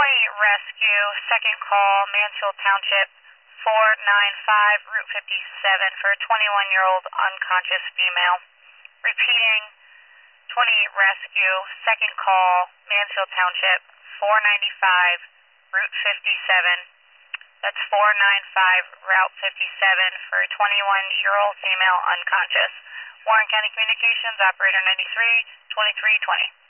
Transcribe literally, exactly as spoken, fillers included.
twenty rescue, second call, Mansfield Township, four nine five, Route fifty-seven, for a twenty-one-year-old unconscious female. Repeating, twenty rescue, second call, Mansfield Township, four ninety-five, Route fifty-seven. That's four ninety-five, Route fifty-seven, for a twenty-one-year-old female unconscious. Warren County Communications, operator ninety-three, twenty-three twenty.